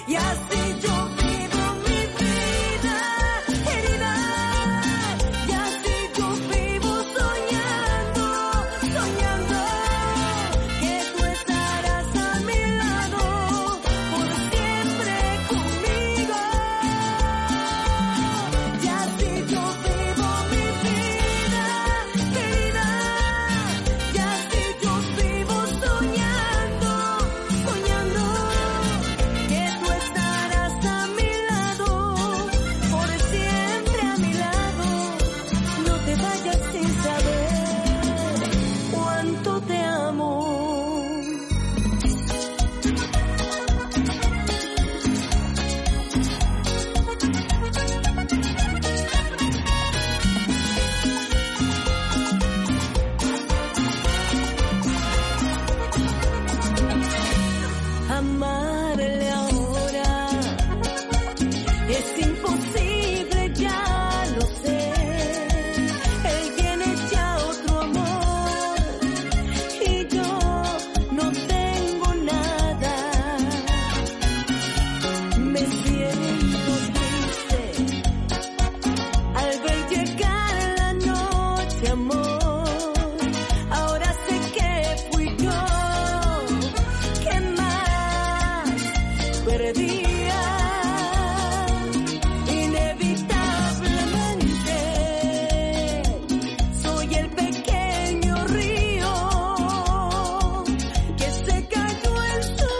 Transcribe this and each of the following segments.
y así yo vivo mi vida, querida, y así yo vivo soñando, soñando que tú estarás a mi lado por siempre conmigo, y así yo vivo mi vida, querida, y así yo vivo soñando, soñando que tú estarás a mi lado, por siempre a mi lado. No te vayas sin saber cuánto te amo. Amarle ahora es imposible, ya lo sé. Él tiene ya otro amor y yo no tengo nada. Me siento triste al ver llegar la noche, amor. Ahora sé que fui yo que más perdía, inevitablemente. Soy el pequeño río que se cayó en su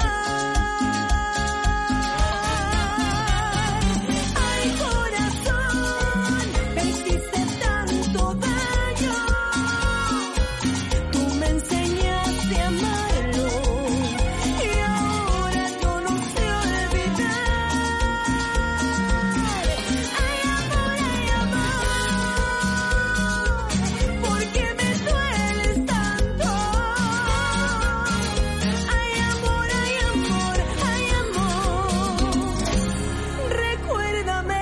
mar. Ay, corazón, me hiciste tanto daño. Tú me enseñaste a amarlo y ahora yo no sé olvidar. Ay, amor, ¿por qué me dueles tanto? Ay, amor, recuérdame.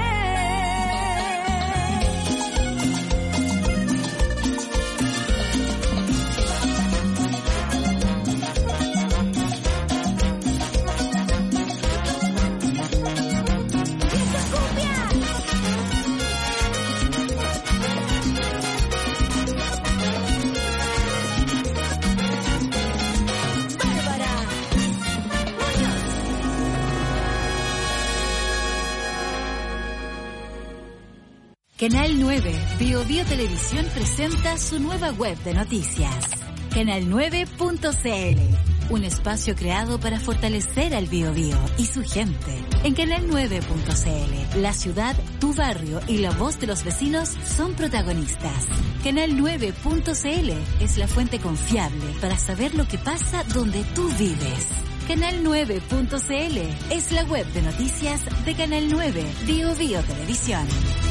Bárbara Muñoz. Canal 9, Bio Televisión presenta su nueva web de noticias, canal9.cl, un espacio creado para fortalecer al Biobío y su gente. En canal9.cl, la ciudad, tu barrio y la voz de los vecinos son protagonistas. Canal9.cl es la fuente confiable para saber lo que pasa donde tú vives. Canal9.cl es la web de noticias de Canal 9, Bio Televisión.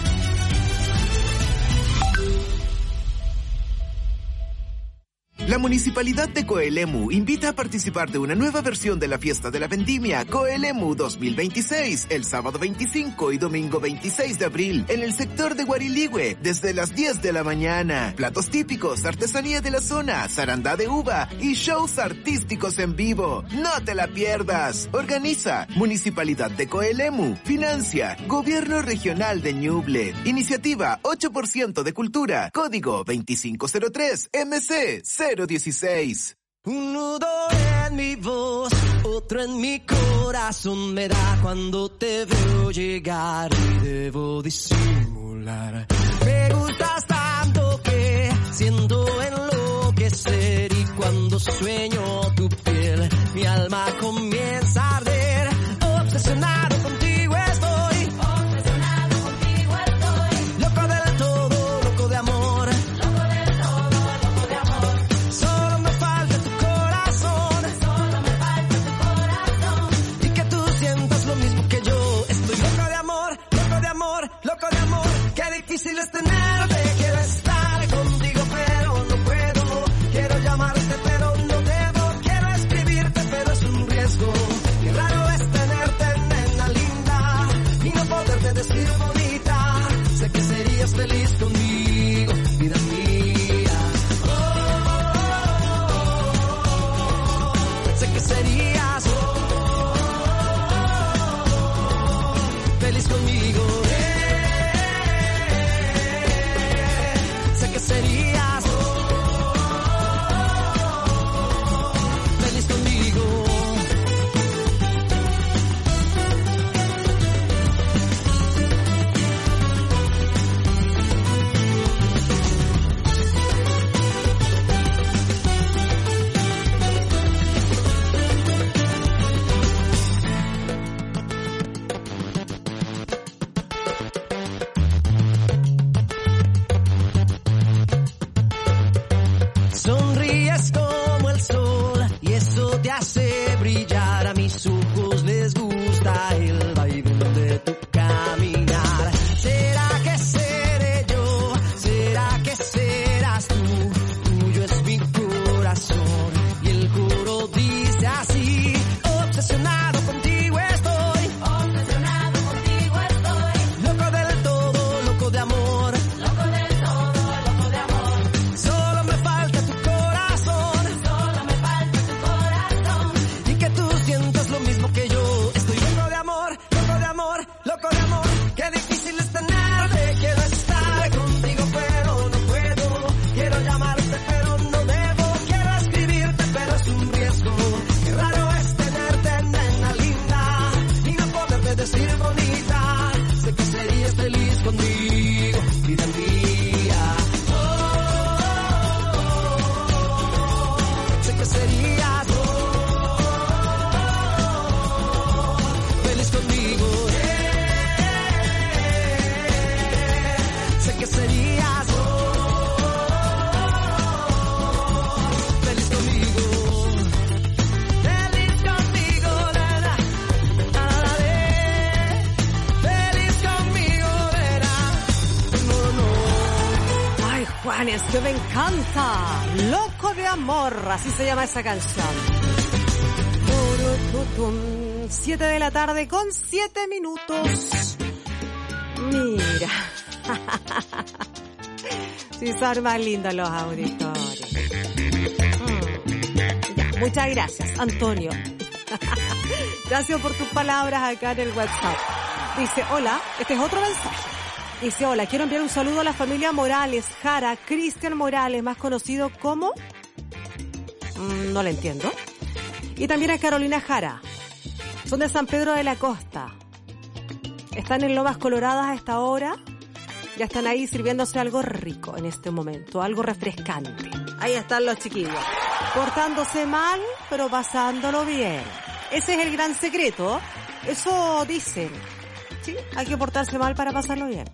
La Municipalidad de Coelemu invita a participar de una nueva versión de la Fiesta de la Vendimia Coelemu 2026, el sábado 25 y domingo 26 de abril, en el sector de Guariligüe, desde las 10 de la mañana. Platos típicos, artesanía de la zona, zarandá de uva y shows artísticos en vivo. ¡No te la pierdas! Organiza Municipalidad de Coelemu. Financia Gobierno Regional de Ñuble. Iniciativa 8% de Cultura. Código 2503 MC 016. Un nudo en mi voz, otro en mi corazón me da cuando te veo llegar y debo disimular. Me gustas tanto que siento enloquecer y cuando sueño tu piel, mi alma comienza a arder. Obsesionado contigo estoy, loco del todo, loco de amor. Solo me falta tu corazón, y que tú sientas lo mismo que yo. Estoy loco de amor, loco de amor, loco de amor. Qué difícil es tenerte, quiero estar contigo pero no puedo. Quiero llamarte pero no debo, quiero escribirte pero es un riesgo. Qué raro es Morales, que me encanta. Loco de amor, así se llama esa canción. 7 de la tarde con 7 minutos. Mira. Sí, son más lindos los auditores. Ya, muchas gracias, Antonio. Gracias por tus palabras acá en el WhatsApp. Dice, hola, este es otro mensaje. Dice, hola, quiero enviar un saludo a la familia Morales, Jara, Cristian Morales, más conocido como... no le entiendo. Y también a Carolina Jara. Son de San Pedro de la Costa. Están en Lomas Coloradas a esta hora. Ya están ahí sirviéndose algo rico en este momento, algo refrescante. Ahí están los chiquillos. Portándose mal, pero pasándolo bien. Ese es el gran secreto. Eso dicen. Sí, hay que portarse mal para pasarlo bien.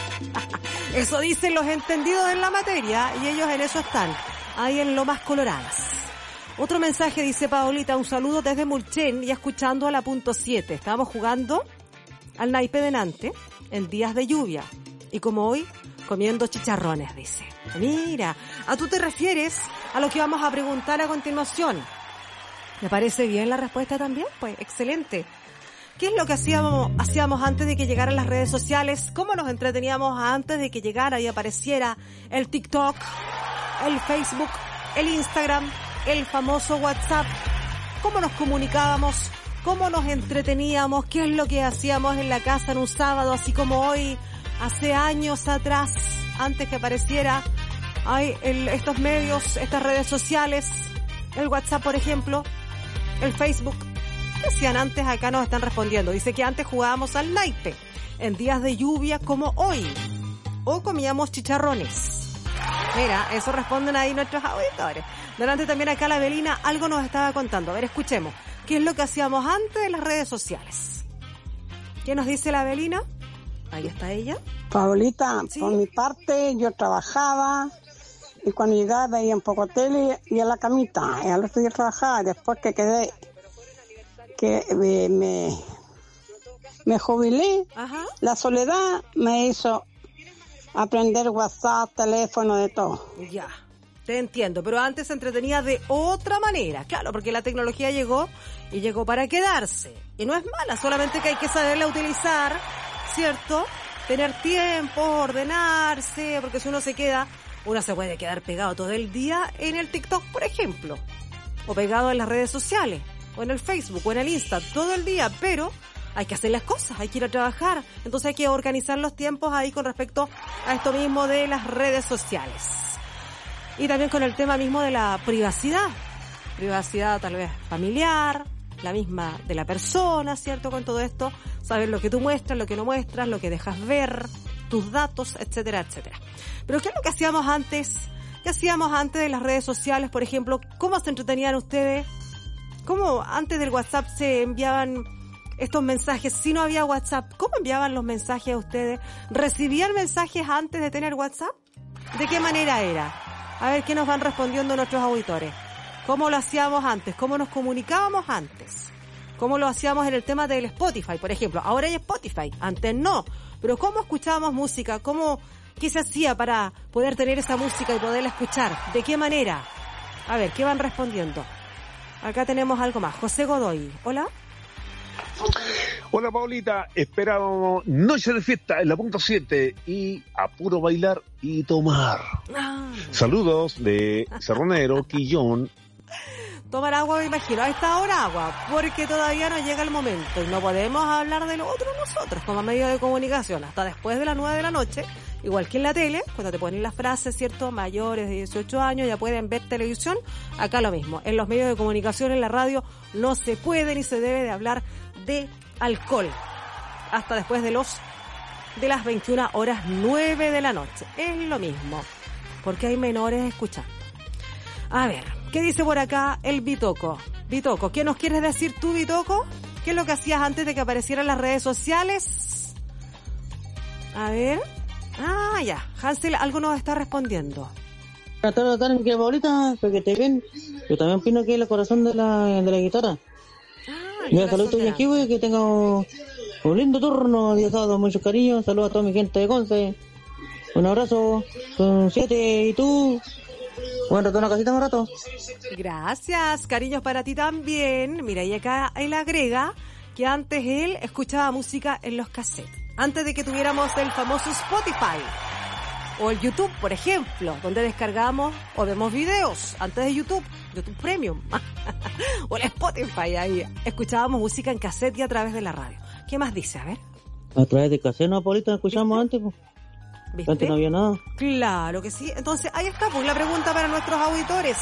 Eso dicen los entendidos en la materia y ellos en eso están. Ahí en Lomas Coloradas. Otro mensaje dice Paolita, un saludo desde Mulchen y escuchando a la punto 7. Estábamos jugando al naipe de Nante en días de lluvia. Y como hoy, comiendo chicharrones, dice. Mira, ¿a tú te refieres a lo que vamos a preguntar a continuación? ¿Me parece bien la respuesta también? Pues excelente. ¿Qué es lo que hacíamos antes de que llegaran las redes sociales? ¿Cómo nos entreteníamos antes de que llegara y apareciera el TikTok, el Facebook, el Instagram, el famoso WhatsApp? ¿Cómo nos comunicábamos? ¿Cómo nos entreteníamos? ¿Qué es lo que hacíamos en la casa en un sábado, así como hoy, hace años atrás, antes que apareciera estos medios, estas redes sociales, el WhatsApp, por ejemplo, el Facebook? ¿Qué hacían antes? Acá nos están respondiendo. Dice que antes jugábamos al naipe en días de lluvia como hoy. O comíamos chicharrones. Mira, eso responden ahí nuestros auditores. Delante también acá la Belina algo nos estaba contando. A ver, escuchemos. ¿Qué es lo que hacíamos antes de las redes sociales? ¿Qué nos dice la Belina? Ahí está ella. Paolita, ¿Sí? Por mi parte yo trabajaba y cuando llegaba veía un poco tele y a la camita. Y al otro día trabajaba. Después que me jubilé, Ajá. la soledad me hizo aprender WhatsApp, teléfono, de todo. Ya, te entiendo, pero antes se entretenía de otra manera, claro, porque la tecnología llegó y llegó para quedarse. Y no es mala, solamente que hay que saberla utilizar, ¿cierto? Tener tiempo, ordenarse, porque si uno se puede quedar pegado todo el día en el TikTok, por ejemplo, o pegado en las redes sociales, o en el Facebook, o en el Insta, todo el día, pero hay que hacer las cosas, hay que ir a trabajar, entonces hay que organizar los tiempos ahí con respecto a esto mismo de las redes sociales. Y también con el tema mismo de la privacidad tal vez familiar, la misma de la persona, ¿cierto? Con todo esto, saber lo que tú muestras, lo que no muestras, lo que dejas ver, tus datos, etcétera, etcétera. Pero ¿qué es lo que hacíamos antes? ¿Qué hacíamos antes de las redes sociales, por ejemplo? ¿Cómo se entretenían ustedes? ¿Cómo antes del WhatsApp se enviaban estos mensajes? Si no había WhatsApp, ¿cómo enviaban los mensajes a ustedes? ¿Recibían mensajes antes de tener WhatsApp? ¿De qué manera era? A ver qué nos van respondiendo nuestros auditores. ¿Cómo lo hacíamos antes? ¿Cómo nos comunicábamos antes? ¿Cómo lo hacíamos en el tema del Spotify, por ejemplo? Ahora hay Spotify, antes no. Pero ¿cómo escuchábamos música? ¿Qué se hacía para poder tener esa música y poderla escuchar? ¿De qué manera? A ver, ¿qué van respondiendo? Acá tenemos algo más. José Godoy. Hola. Hola Paulita, esperábamos noche de fiesta en la punto 7 y a puro bailar y tomar. Saludos de Cerronero, Quillón. Tomar agua, me imagino. A esta hora agua, porque todavía no llega el momento y no podemos hablar de lo otro nosotros como medio de comunicación hasta después de las 9 de la noche. Igual que en la tele, cuando te ponen las frases, ¿cierto? Mayores de 18 años ya pueden ver televisión. Acá lo mismo. En los medios de comunicación, en la radio, no se puede ni se debe de hablar de alcohol hasta después de las 21:09 de la noche. Es lo mismo, porque hay menores escuchando. A ver, ¿qué dice por acá el Bitoco? Bitoco, ¿qué nos quieres decir tú, Bitoco? ¿Qué es lo que hacías antes de que aparecieran las redes sociales? A ver. Ah, ya. Hansel algo nos está respondiendo. Buenas tardes, mi querida Paulita, porque te ven. Yo también opino que es el corazón de la guitarra. Mira, saludos a aquí, güey, que tenga un lindo turno, Dios sábado, mucho cariño. Saludos a toda mi gente de Conce. Un abrazo. Son 7 y tú. Buen rato en la casita, un rato. Gracias, cariños para ti también. Mira, y acá él agrega que antes él escuchaba música en los cassettes. Antes de que tuviéramos el famoso Spotify o el YouTube, por ejemplo, donde descargamos o vemos videos. Antes de YouTube Premium o el Spotify, ahí escuchábamos música en cassette y a través de la radio. ¿Qué más dice? A ver. A través de cassette, no, Paulita, escuchamos antes, pues. ¿Viste? Antes no había nada. Claro que sí. Entonces, ahí está, pues, la pregunta para nuestros auditores.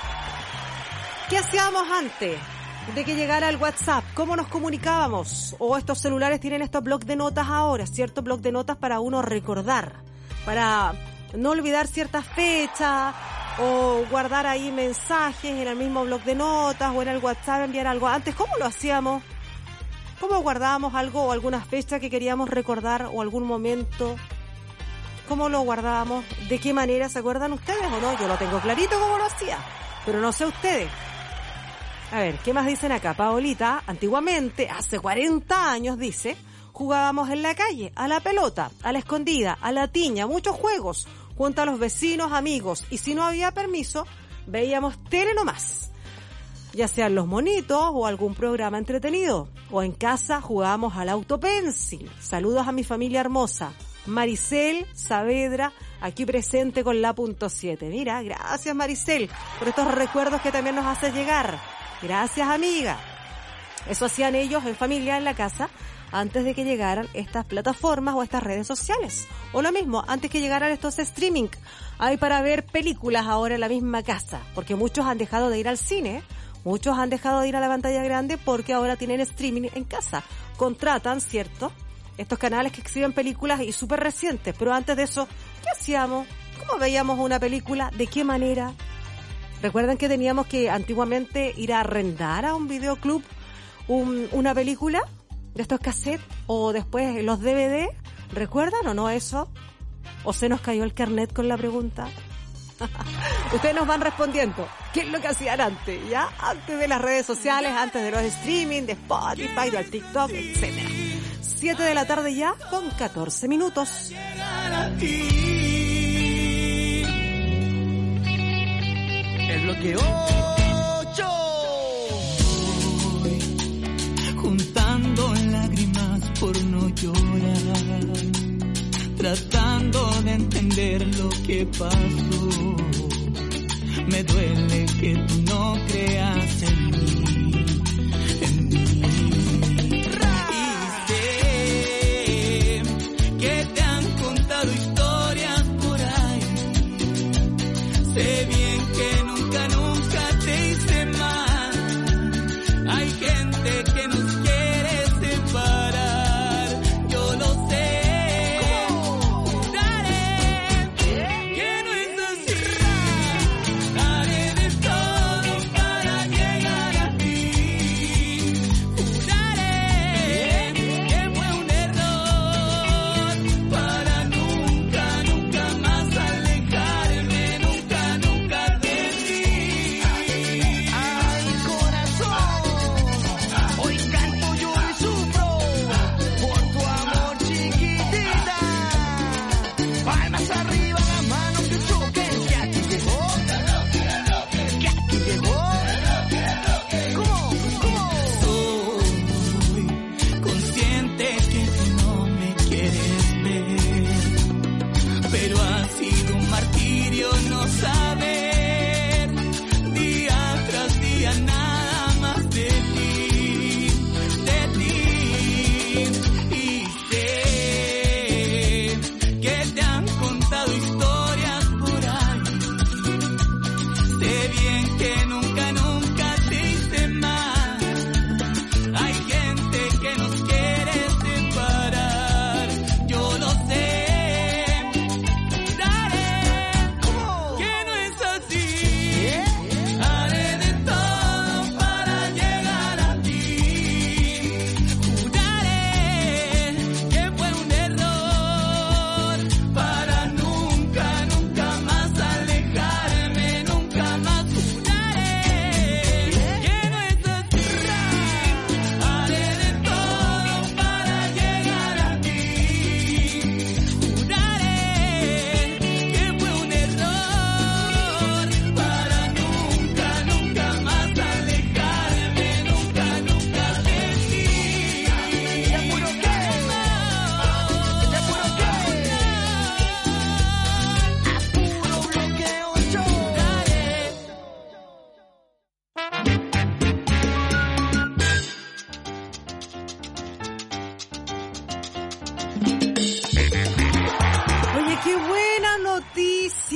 ¿Qué hacíamos antes de que llegara el WhatsApp? ¿Cómo nos comunicábamos? O estos celulares tienen estos blocs de notas ahora, ¿cierto? Bloc de notas para uno recordar, para no olvidar ciertas fechas, o guardar ahí mensajes en el mismo bloc de notas, o en el WhatsApp enviar algo. Antes, ¿cómo lo hacíamos? ¿Cómo guardábamos algo o alguna fecha que queríamos recordar o algún momento? ¿Cómo lo guardábamos? ¿De qué manera? ¿Se acuerdan ustedes o no? Yo lo tengo clarito cómo lo hacía, pero no sé ustedes. A ver, ¿qué más dicen acá? Paolita, antiguamente, hace 40 años, dice, jugábamos en la calle, a la pelota, a la escondida, a la tiña, muchos juegos, junto a los vecinos, amigos, y si no había permiso, veíamos tele nomás. Ya sean los monitos o algún programa entretenido. O en casa jugábamos al autopencil. Saludos a mi familia hermosa. Maricel Saavedra, aquí presente con la .7. Mira, gracias Maricel por estos recuerdos que también nos haces llegar. Gracias, amiga. Eso hacían ellos en familia en la casa antes de que llegaran estas plataformas o estas redes sociales. O lo mismo, antes que llegaran estos streaming. Hay para ver películas ahora en la misma casa, porque muchos han dejado de ir al cine, muchos han dejado de ir a la pantalla grande porque ahora tienen streaming en casa. Contratan, ¿cierto?, estos canales que exhiben películas y súper recientes. Pero antes de eso, ¿qué hacíamos? ¿Cómo veíamos una película? ¿De qué manera? ¿Recuerdan que teníamos que antiguamente ir a arrendar a un videoclub una película de estos cassettes? O después los DVD. ¿Recuerdan o no eso? ¿O se nos cayó el carnet con la pregunta? Ustedes nos van respondiendo. ¿Qué es lo que hacían antes? ¿Ya? Antes de las redes sociales, antes de los streaming, de Spotify, del TikTok, etcétera. 7 de la tarde ya, con 14 minutos. El bloque 8. Juntando lágrimas por no llorar, tratando de entender lo que pasó. Me duele que tú no creas en mí. Historias por ahí. Sé bien que nunca te hice mal. Hay gente que nos quiere separar. Yo lo sé. Juraré que no es así. Haré de todo para llegar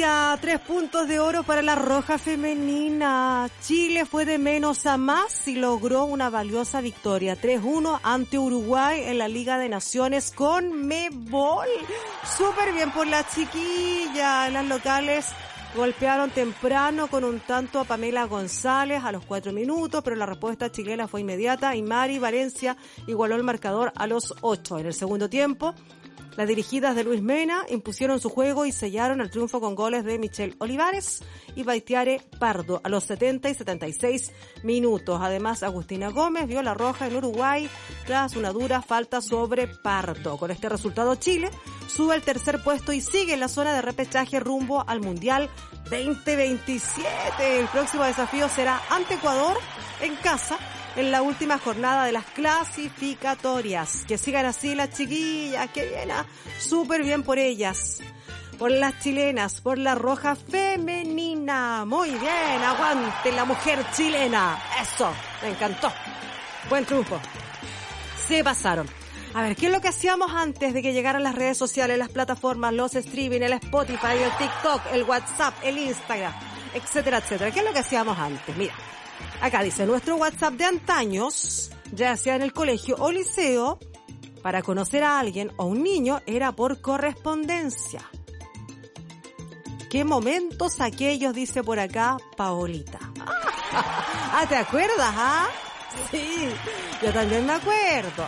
Francia, 3 puntos de oro para la Roja femenina. Chile fue de menos a más y logró una valiosa victoria. 3-1 ante Uruguay en la Liga de Naciones con Mebol. Súper bien por las chiquillas. Las locales golpearon temprano con un tanto a Pamela González a los 4 minutos, pero la respuesta chilena fue inmediata y Mari Valencia igualó el marcador a los 8. En el segundo tiempo, las dirigidas de Luis Mena impusieron su juego y sellaron el triunfo con goles de Michelle Olivares y Baitiare Pardo a los 70 y 76 minutos. Además, Agustina Gómez vio la roja en Uruguay tras una dura falta sobre Pardo. Con este resultado, Chile sube al tercer puesto y sigue en la zona de repechaje rumbo al Mundial 2027. El próximo desafío será ante Ecuador en casa en la última jornada de las clasificatorias. Que sigan así las chiquillas, que bien, súper bien por ellas, por las chilenas, por la Roja femenina. Muy bien, aguante la mujer chilena. Eso, me encantó. Buen triunfo. Se pasaron. A ver, ¿qué es lo que hacíamos antes de que llegaran las redes sociales, las plataformas, los streaming, el Spotify, el TikTok, el WhatsApp, el Instagram, etcétera, etcétera? ¿Qué es lo que hacíamos antes? Mira, acá dice, nuestro WhatsApp de antaños, ya sea en el colegio o liceo, para conocer a alguien o un niño era por correspondencia. ¿Qué momentos aquellos? Dice por acá Paolita. ¿Te acuerdas, Sí, yo también me acuerdo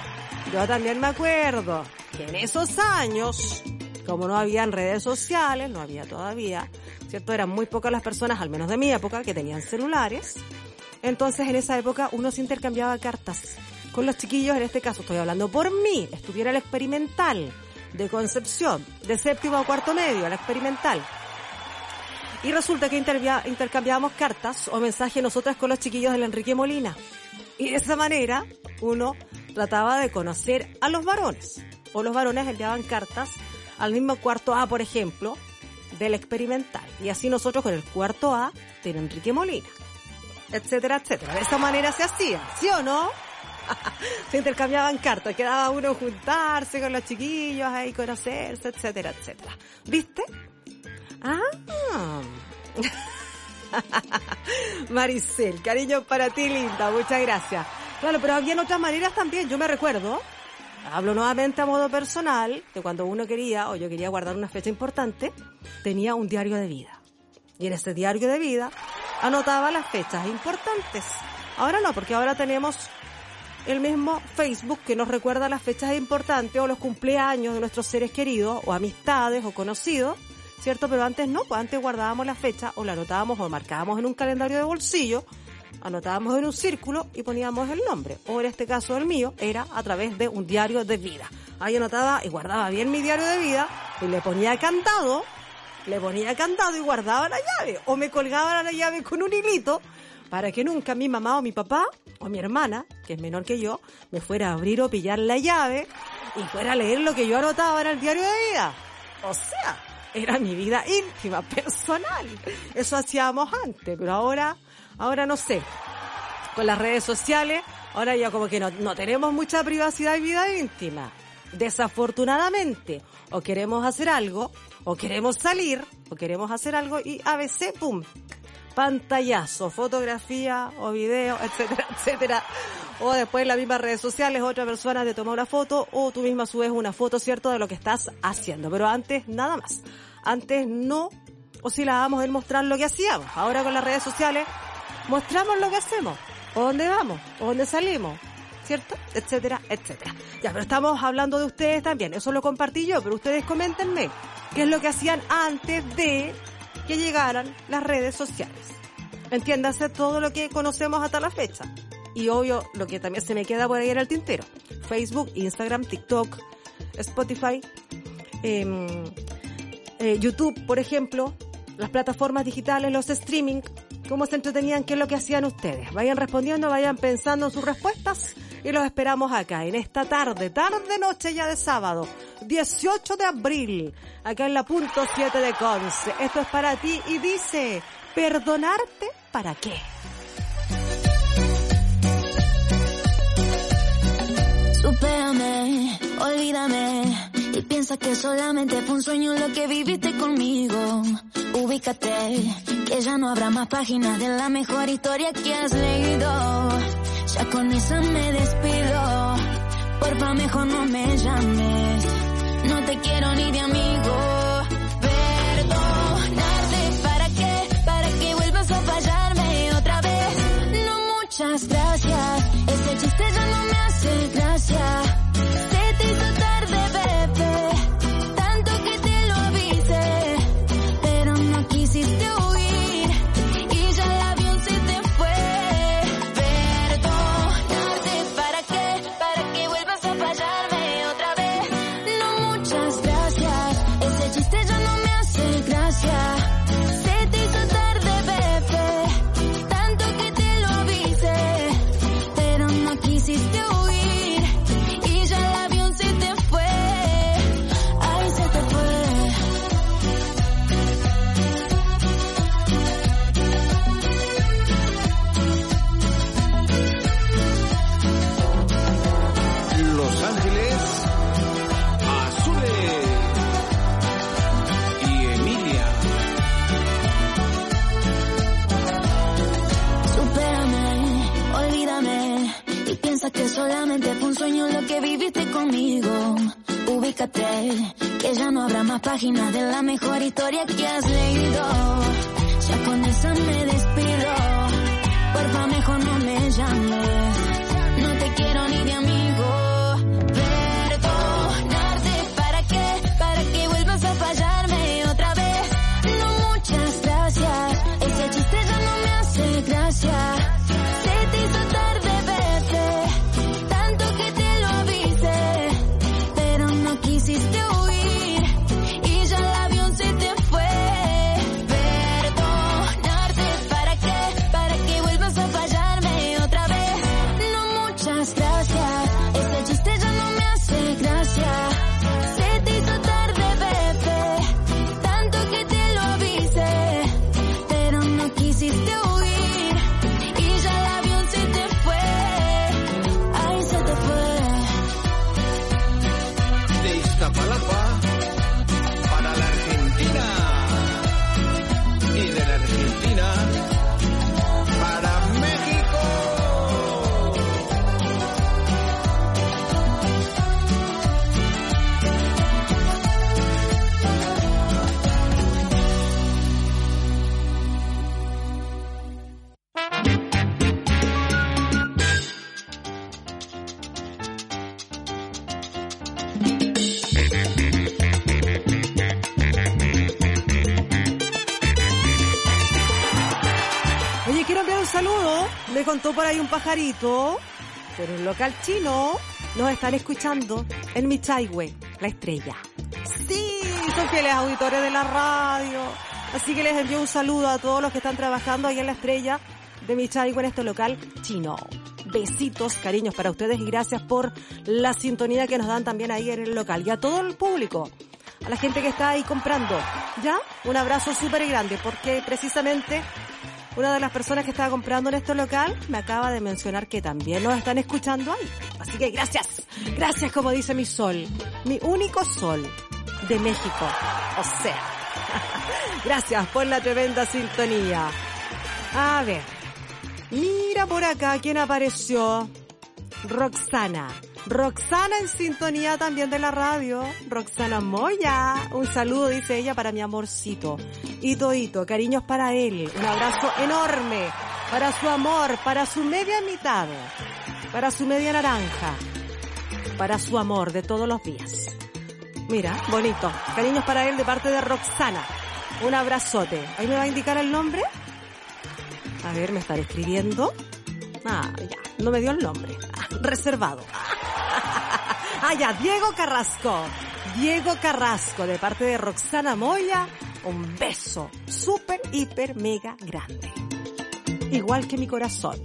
que en esos años, como no habían redes sociales, no había todavía, ¿cierto? Eran muy pocas las personas, al menos de mi época, que tenían celulares. Entonces, en esa época, uno se intercambiaba cartas con los chiquillos. En este caso, estoy hablando por mí. Estudié el experimental de Concepción, de séptimo a cuarto medio, el experimental. Y resulta que intercambiábamos cartas o mensajes nosotras con los chiquillos del Enrique Molina. Y de esa manera, uno trataba de conocer a los varones. O los varones enviaban cartas al mismo cuarto A, por ejemplo, del experimental. Y así nosotros con el cuarto A del Enrique Molina, etcétera, etcétera. De esa manera se hacía, ¿sí o no? Se intercambiaban cartas, quedaba uno juntarse con los chiquillos, ahí conocerse, etcétera, etcétera. ¿Viste? Maricel, cariño para ti, linda, muchas gracias. Claro, pero habían otras maneras también. Yo me recuerdo, hablo nuevamente a modo personal, de cuando uno quería, o yo quería guardar una fecha importante, tenía un diario de vida. Y en ese diario de vida anotaba las fechas importantes. Ahora no, porque ahora tenemos el mismo Facebook que nos recuerda las fechas importantes o los cumpleaños de nuestros seres queridos, o amistades, o conocidos, ¿cierto? Pero antes no, pues antes guardábamos la fecha, o la anotábamos, o marcábamos en un calendario de bolsillo, anotábamos en un círculo y poníamos el nombre. O en este caso el mío era a través de un diario de vida. Ahí anotaba y guardaba bien mi diario de vida y le ponía candado y guardaba la llave. O me colgaba la llave con un hilito para que nunca mi mamá o mi papá o mi hermana, que es menor que yo, me fuera a abrir o pillar la llave y fuera a leer lo que yo anotaba en el diario de vida. O sea, era mi vida íntima, personal. Eso hacíamos antes, pero ahora no sé. Con las redes sociales, ahora ya como que no tenemos mucha privacidad y vida íntima. Desafortunadamente, o queremos hacer algo, o queremos salir, o queremos hacer algo y ABC, pum, pantallazo, fotografía o video, etcétera, etcétera. O después en las mismas redes sociales otra persona te toma una foto o tú misma subes una foto, ¿cierto?, de lo que estás haciendo. Pero antes nada más. Antes no oscilábamos en mostrar lo que hacíamos. Ahora con las redes sociales mostramos lo que hacemos, o dónde vamos, o dónde salimos, ¿cierto? Etcétera, etcétera. Ya, pero estamos hablando de ustedes también. Eso lo compartí yo, pero ustedes coméntenme qué es lo que hacían antes de que llegaran las redes sociales. Entiéndase todo lo que conocemos hasta la fecha. Y obvio, lo que también se me queda por ahí en el tintero. Facebook, Instagram, TikTok, Spotify, YouTube, por ejemplo, las plataformas digitales, los streaming, cómo se entretenían, qué es lo que hacían ustedes. Vayan respondiendo, vayan pensando en sus respuestas y los esperamos acá en esta tarde-noche ya de sábado, 18 de abril, acá en la punto 7 de Conce. Esto es para ti y dice, ¿perdonarte para qué? Supérame, olvídame y piensa que solamente fue un sueño lo que viviste conmigo. Ubícate, que ya no habrá más páginas de la mejor historia que has leído. Ya con eso me despido, porfa mejor no me llames, no te quiero ni de amigo. Perdonarte, ¿para qué vuelvas a fallarme otra vez? No, muchas gracias, ese chiste ya no me hace gracia. Se te hizo tarde, bebé, tanto que te lo avisé, pero no quisiste huir y ya el avión se te fue. Perdonarte, ¿para qué vuelvas a fallarme otra vez? No, muchas gracias, ese chiste ya no me hace gracia. Se te hizo tarde, bebé, tanto que te lo avisé, pero no quisiste huir y ya el avión se te fue. Ay, se te fue. Los Ángeles Azules y Emilia. Supérame, olvídame y piensa que solamente fue un sueño lo que viviste conmigo. Ubícate, que ya no habrá más páginas de la mejor historia que has leído. Ya con eso me despido, porfa mejor no me llames, no te quiero ni de amigo. Perdonarte, ¿para qué vuelvas a fallarme otra vez? No, muchas gracias, ese chiste ya no me hace gracia. Se te hizo tarde, bebé, tanto que te lo avisé, pero no quisiste huir y ya el avión se te fue. Perdonarte, ¿para qué vuelvas a fallarme otra vez? No, muchas gracias, ese chiste ya no me hace gracia. Se te hizo tarde, bebé, tanto que te lo avisé, pero no quisiste huir y ya el avión se te fue. Ay, se te fue. De Iztapalapa para la Argentina y de la Argentina para México. Oye, quiero enviar un saludo. Me contó por ahí un pajarito, pero en un local chino nos están escuchando en Michaihue, La Estrella. Sí, son fieles auditores de la radio. Así que les envío un saludo a todos los que están trabajando ahí en La Estrella de Michaihue, en este local chino. Besitos, cariños para ustedes y gracias por la sintonía que nos dan también ahí en el local. Y a todo el público, a la gente que está ahí comprando, ¿ya? Un abrazo súper grande porque precisamente una de las personas que estaba comprando en este local me acaba de mencionar que también nos están escuchando ahí. Así que gracias, gracias como dice mi sol, mi único sol de México. O sea, gracias por la tremenda sintonía. A ver, mira por acá quién apareció. Roxana. Roxana en sintonía también de la radio. Roxana Moya. Un saludo, dice ella, para mi amorcito. Hito, cariños para él. Un abrazo enorme para su amor, para su media mitad, para su media naranja, para su amor de todos los días. Mira, bonito. Cariños para él de parte de Roxana. Un abrazote. ¿Ahí me va a indicar el nombre? A ver, me estará escribiendo. Ah, ya, no me dio el nombre. Reservado. Ah, ya, Diego Carrasco. Diego Carrasco, de parte de Roxana Moya. Un beso súper, hiper, mega grande. Igual que mi corazón.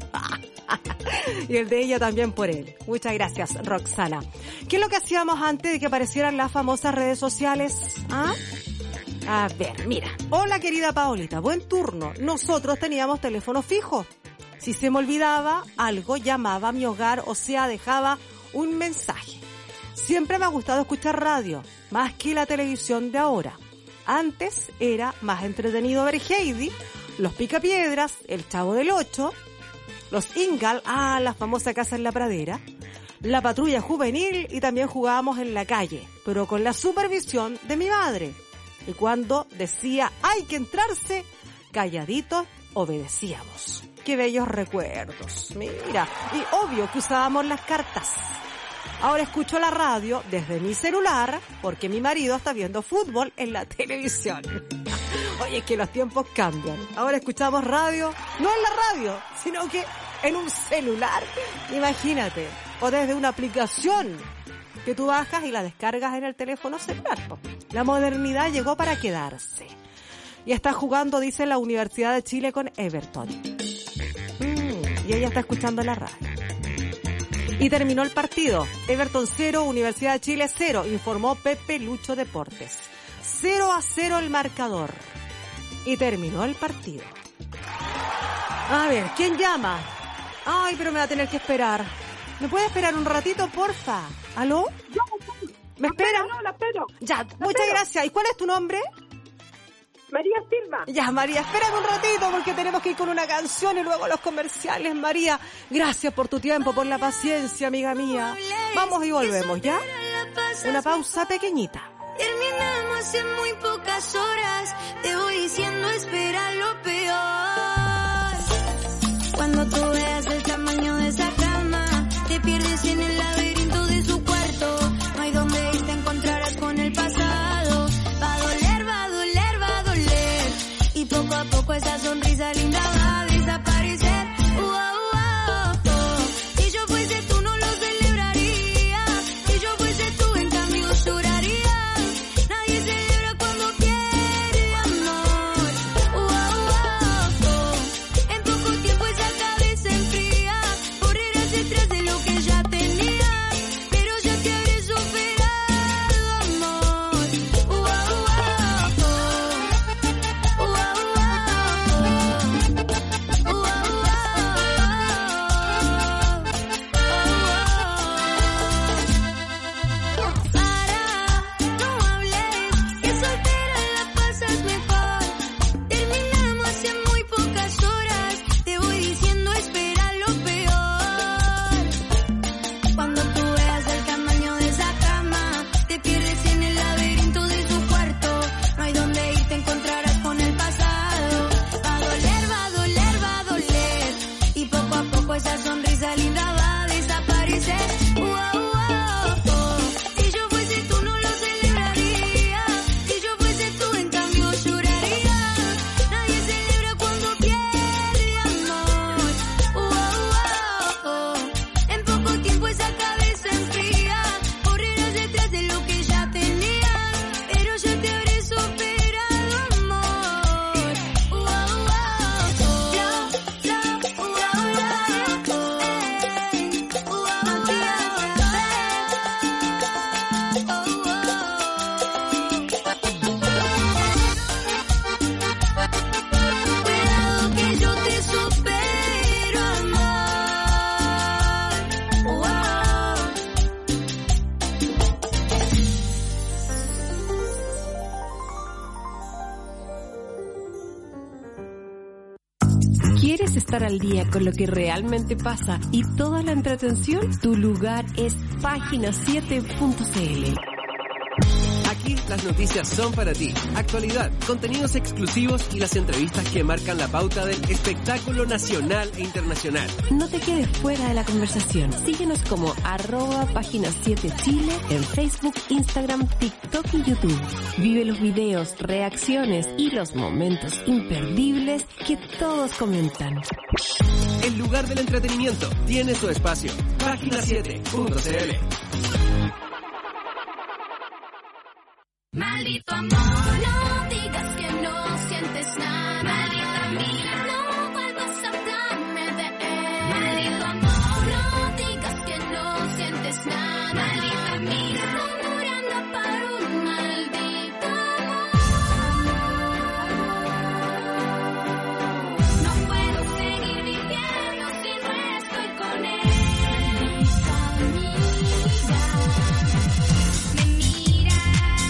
Y el de ella también por él. Muchas gracias, Roxana. ¿Qué es lo que hacíamos antes de que aparecieran las famosas redes sociales? ¿Ah? A ver, mira. Hola, querida Paolita, buen turno. Nosotros teníamos teléfono fijo. Si se me olvidaba algo, llamaba a mi hogar, o sea, dejaba un mensaje. Siempre me ha gustado escuchar radio, más que la televisión de ahora. Antes era más entretenido ver Heidi, Los Picapiedras, El Chavo del Ocho, Los Ingalls, la famosa Casa en la Pradera, La Patrulla Juvenil, y también jugábamos en la calle, pero con la supervisión de mi madre. Y cuando decía hay que entrarse, calladitos obedecíamos. Qué bellos recuerdos, mira. Y obvio que usábamos las cartas. Ahora escucho la radio desde mi celular porque mi marido está viendo fútbol en la televisión. Oye, es que los tiempos cambian. Ahora escuchamos radio, no en la radio, sino que en un celular. Imagínate. O desde una aplicación que tú bajas y la descargas en el teléfono celular. La modernidad llegó para quedarse. Y está jugando, dice, la Universidad de Chile con Everton. Y ella está escuchando la radio. Y terminó el partido. Everton 0, Universidad de Chile 0, informó Pepe Lucho Deportes. 0-0 el marcador. Y terminó el partido. A ver, ¿quién llama? Ay, pero me va a tener que esperar. ¿Me puede esperar un ratito, porfa? ¿Aló? ¿Me espera? No, la espero. Ya, muchas gracias. ¿Y cuál es tu nombre? María Silva. Ya, María, espérame un ratito porque tenemos que ir con una canción y luego los comerciales. María, gracias por tu tiempo, por la paciencia, amiga mía. Vamos y volvemos, ¿ya? Una pausa pequeñita. Terminamos hace muy pocas horas. Te voy diciendo espera lo peor. Cuando tú veas el tamaño de esa cama, te pierdes en el laberinto de su cuarto. No hay donde ir, te encontrarás con el pasado. Va a doler, va a doler, va a doler. Y poco a poco esa sonrisa linda va a desaparecer. Si yo fuese tú no lo celebraría. Si yo fuese tú en cambio lloraría. Nadie celebra cuando pierde amor. En poco tiempo esa cabeza enfría. Correrás detrás de lo que ya tenía. Pero ya te habré superado, amor. No hables, que soltera la pasas mejor. Terminamos hace muy pocas horas. Te voy diciendo espera lo peor. Cuando tú veas el tamaño de esa cama, te pierdes en el laberinto de su cuarto. No hay donde ir, te encontrarás con el pasado. Va a doler, va a doler, va a doler. Y poco a poco esa sonrisa linda va a desaparecer. Si yo fuese tú no lo celebraría. Si yo fuese tú en cambio lloraría. Nadie celebra cuando pierde amor. En poco tiempo esa cabeza enfría. Correrás detrás de lo que ya tenía. Pero ya te habré superado, amor. Cuidado que yo te supero, amor. ¿Quieres estar al día con lo que realmente pasa y toda la entretención? Tu lugar es Página7.cl. Aquí las noticias son para ti. Actualidad, contenidos exclusivos y las entrevistas que marcan la pauta del espectáculo nacional e internacional. No te quedes fuera de la conversación. Síguenos como @Página7Chile en Facebook, Instagram, TikTok y YouTube. Vive los videos, reacciones y los momentos imperdibles que todos comentan. El lugar del entretenimiento tiene su espacio. Página7.cl. Maldito amor, no digas que no sientes nada. Maldita amiga, no vuelvas a hablarme de él. Maldito amor, no digas que no sientes nada. Maldita amiga, estoy muriendo por un maldito amor. No puedo seguir viviendo si no estoy con él. Maldita amiga, me mira.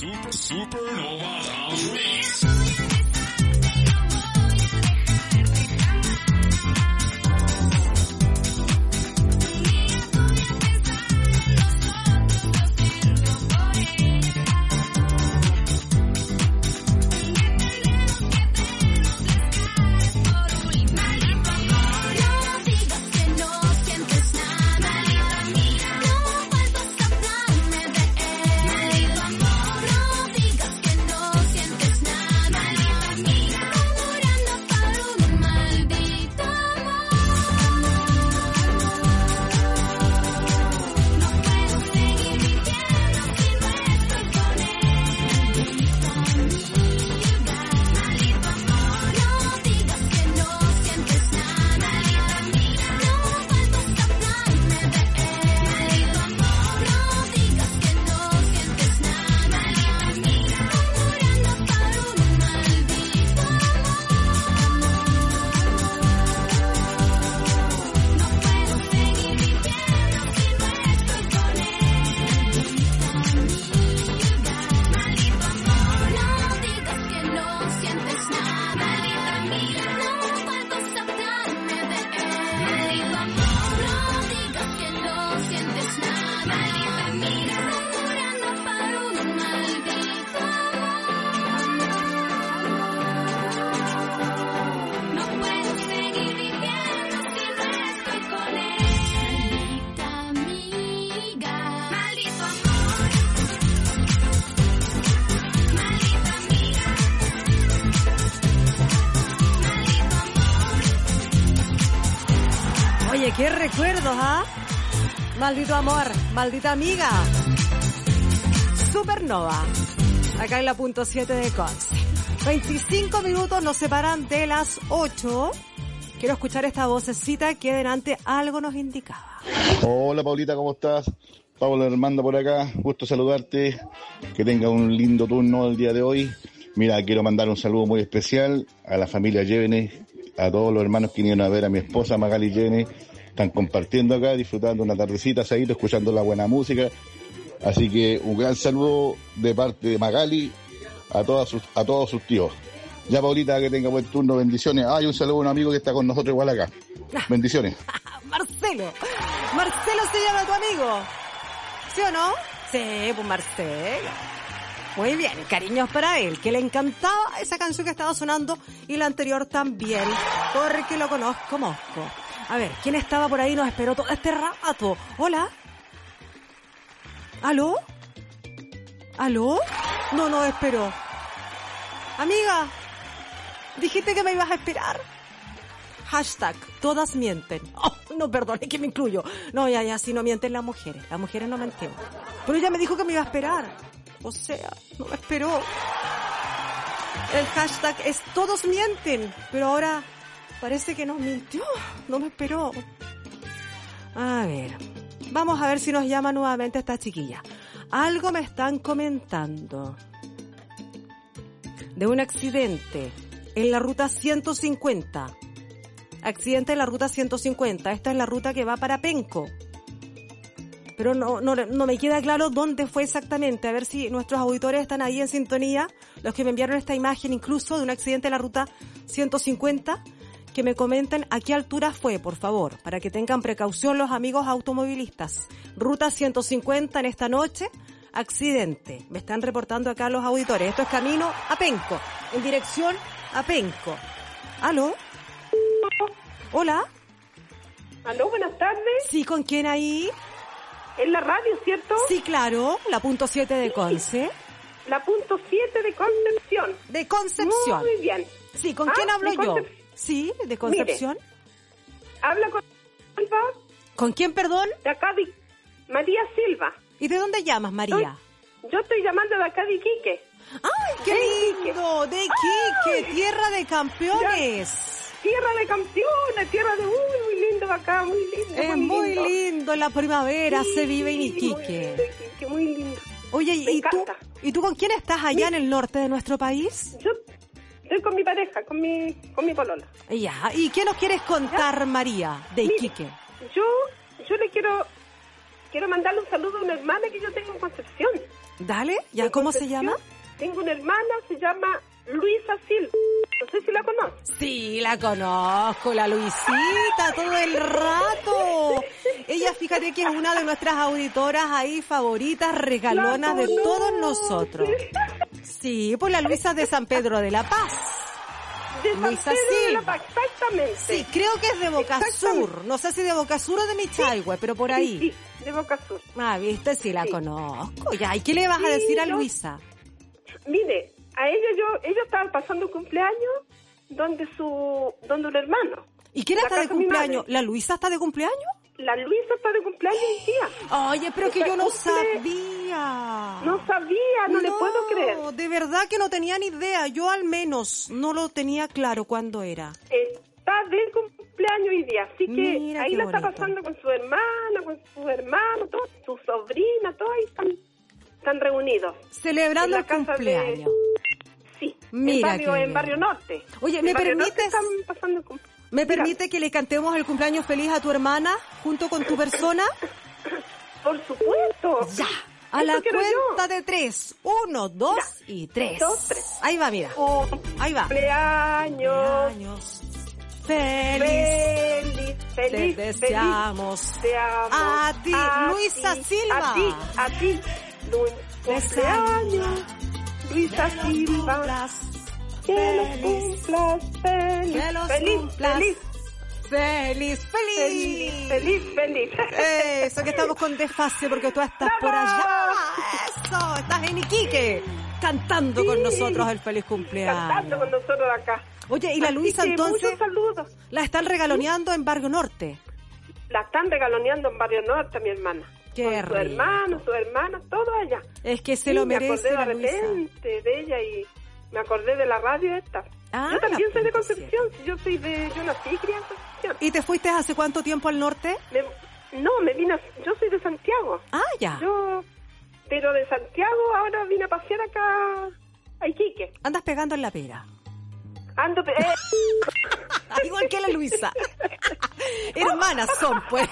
Supernova House Mix. Oye, qué recuerdos, ¿ah? Maldito amor, maldita amiga. Supernova. Acá en la punto 7 de Conce. 25 minutos nos separan de las 8. Quiero escuchar esta vocecita que delante algo nos indicaba. Hola Paulita, ¿cómo estás? Pablo Armando por acá, gusto saludarte. Que tenga un lindo turno el día de hoy. Mira, quiero mandar un saludo muy especial a la familia Llévenes, a todos los hermanos que vinieron a ver a mi esposa Magali Llévenes. Están compartiendo acá, disfrutando una tardecita, seguido escuchando la buena música. Así que un gran saludo de parte de Magali a todos sus tíos. Ya Paulita, que tenga buen turno, bendiciones. Hay un saludo a un amigo que está con nosotros igual acá. Bendiciones. Marcelo se llama tu amigo. ¿Sí o no? Sí, pues Marcelo. Muy bien, cariños para él, que le encantaba esa canción que estaba sonando y la anterior también, porque lo conozco, Mosco. A ver, ¿quién estaba por ahí? Nos esperó todo este rato. Hola. ¿Aló? ¿Aló? No, no esperó. Amiga, dijiste que me ibas a esperar. Hashtag, todas mienten. Oh, no, perdone que me incluyo. No, ya, si no mienten las mujeres. Las mujeres no mentimos. Pero ella me dijo que me iba a esperar. O sea, no me esperó. El hashtag es todos mienten. Pero ahora parece que nos mintió. No me esperó. A ver. Vamos a ver si nos llama nuevamente esta chiquilla. Algo me están comentando de un accidente en la ruta 150. Accidente en la ruta 150. Esta es la ruta que va para Penco. Pero no me queda claro dónde fue exactamente. A ver si nuestros auditores están ahí en sintonía. Los que me enviaron esta imagen incluso de un accidente en la ruta 150. Que me comenten a qué altura fue, por favor. Para que tengan precaución los amigos automovilistas. Ruta 150 en esta noche. Accidente. Me están reportando acá los auditores. Esto es camino a Penco. En dirección a Penco. ¿Aló? Hola. ¿Aló? Buenas tardes. Sí, ¿con quién ahí? En la radio, ¿cierto? Sí, claro. La punto 7 de Conce. La punto 7 de Concepción. De Concepción. Muy bien. Sí, ¿con quién hablo yo? Sí, de Concepción. Mire, habla con Silva. ¿Con quién, perdón? De acá de María Silva. ¿Y de dónde llamas, María? Yo estoy llamando de acá de Iquique. ¡Ay, qué lindo! De Iquique, ¡ay! Tierra de campeones. Tierra de campeones, tierra de muy lindo acá, muy lindo. Es muy lindo, la primavera se vive en Iquique. Iquique, muy lindo. Oye, ¿y tú con quién estás allá en el norte de nuestro país? Yo estoy con mi pareja, con mi polola. Ya, ¿y qué nos quieres contar, María, de Iquique? Yo le quiero mandarle un saludo a una hermana que yo tengo en Concepción. Dale, ¿ya cómo se llama? Tengo una hermana, se llama Luisa Silva. No sé si la conoces. Sí, la conozco, la Luisita, todo el rato. Ella, fíjate que es una de nuestras auditoras ahí favoritas, regalonas de todos nosotros. Sí, pues la Luisa de San Pedro de la Paz. De San Luisa Pedro de la Silva. Paz, exactamente. Sí, creo que es de Boca Sur. No sé si de Boca Sur o de Michaihue, pero por ahí. Sí, de Boca Sur. Ah, viste, sí la conozco. Ya, ¿y qué le vas a decir a Luisa? Mire, a ellos estaban pasando un cumpleaños donde un hermano. ¿Y quién está de cumpleaños? ¿La Luisa está de cumpleaños? La Luisa está de cumpleaños hoy día. Oye, pero que yo no sabía. No le puedo creer. De verdad que no tenía ni idea. Yo al menos no lo tenía claro cuándo era. Está de cumpleaños hoy día, así que Mira ahí qué la está bonito. pasando con su hermana, con su hermano, todos, su sobrina, todos ahí están reunidos. Celebrando En el la casa cumpleaños. Sí, Mira qué en bien. Barrio Norte. Oye, En ¿me Barrio Norte permites? están pasando el cumpleaños. ¿Me permite que le cantemos el cumpleaños feliz a tu hermana junto con tu persona? Por supuesto. Ya. A la Eso quiero cuenta yo. de 3. 1, 2 y 3. 2, 3. Ahí va, mira. Ahí va. Cumpleaños. Feliz. Feliz. Te deseamos. Te amo. A ti, Luisa Silva. A ti. Cumpleaños. Luisa Silva. Que los cumplas feliz. Que los Feliz. cumplas. Feliz. Feliz, feliz. Feliz, feliz. Eso, que estamos con desfase porque tú estás por allá. Eso, estás en Iquique. Cantando con nosotros el feliz cumpleaños. Cantando con nosotros acá. Oye, ¿y la Así Luisa que entonces? Muchos saludos. La están regaloneando en Barrio Norte. La están regaloneando en Barrio Norte, mi hermana. Qué con su rico. hermano, su hermana, todo allá. Es que se lo merece me la acordé de Luisa. repente de ella y me acordé de la radio esta. Ah, yo también la soy de Punta Concepción, yo nací y crié en Concepción. ¿Y te fuiste hace cuánto tiempo al norte? Me vine, yo soy de Santiago. Ah, ya. Pero de Santiago ahora vine a pasear acá a Iquique. Andas pegando en la pera. Ando, igual que la Luisa. Hermanas son, pues.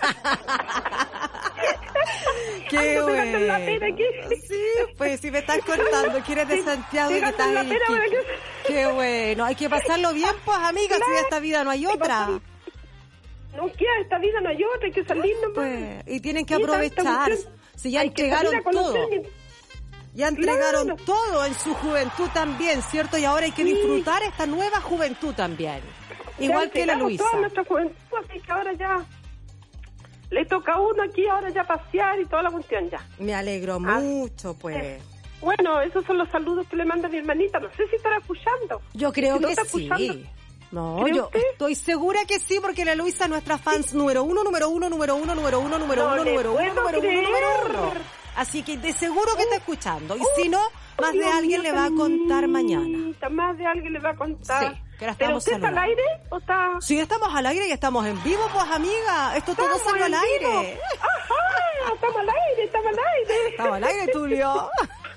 Qué bueno. Sí, pues si me estás contando que eres de Santiago y que estás en Iquique. Qué bueno. Hay que pasarlo bien, pues, amiga, si de esta vida no hay otra. No queda, esta vida no hay otra, hay que salir nomás. Pues, y tienen que Y aprovechar. tanta cuestión. Si ya Hay que entregaron salir a todo. conocer. Ya entregaron todo en su juventud también, ¿cierto? Y ahora hay que disfrutar esta nueva juventud también. Igual que la Luisa. Toda nuestra juventud, así que ahora ya le toca a uno aquí, ahora ya pasear y toda la cuestión ya. Me alegro mucho, pues. Bueno, esos son los saludos que le manda mi hermanita. No sé si estará escuchando. Yo creo Si no que está sí. escuchando. No, ¿Cree yo usted? estoy segura que sí, porque la Luisa es nuestra fans número uno. No le puedo creer. Así que de seguro que está escuchando. Y si no, más de alguien le va a contar mañana. Más de alguien le va a contar. Sí, que la ¿Pero estamos usted está al saludando. aire o está...? Sí, estamos al aire y estamos en vivo, pues, amiga. Esto todo Estamos salió al en vivo. aire. Ajá, estamos al aire. Estamos al aire, Tulio.